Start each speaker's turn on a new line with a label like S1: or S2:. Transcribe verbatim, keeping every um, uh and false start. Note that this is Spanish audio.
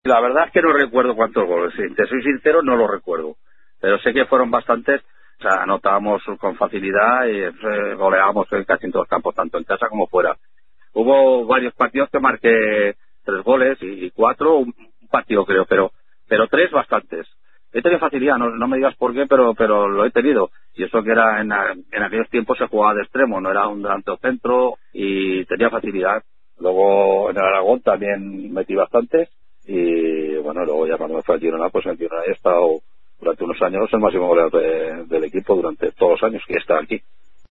S1: La verdad es que no recuerdo cuántos goles, si te soy sincero no lo recuerdo, pero sé que fueron bastantes. O sea, anotábamos con facilidad y eh, goleábamos en casi en todos los campos, tanto en casa como fuera. Hubo varios partidos que marqué tres goles y, y cuatro, un partido creo, pero pero tres bastantes. He tenido facilidad, no, no me digas por qué, pero pero lo he tenido. Y eso que era en, a- en aquellos tiempos se jugaba de extremo, no era un delantero centro y tenía facilidad. Luego en el Aragón también metí bastantes y bueno, luego ya cuando me fui al Girona, pues en el Girona he estado durante unos años el máximo goleador de- del equipo durante todos los años que he estado aquí.